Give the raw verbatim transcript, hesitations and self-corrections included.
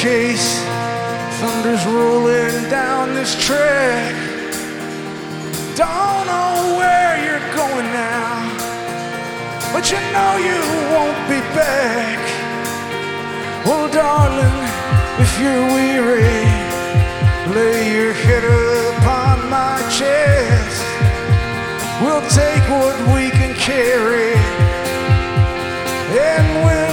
case thunder's rolling down this track. Don't know where you're going now, but you know you won't be back. Well, darling, if you're weary, lay your head upon my chest. We'll take what we can carry, and we'll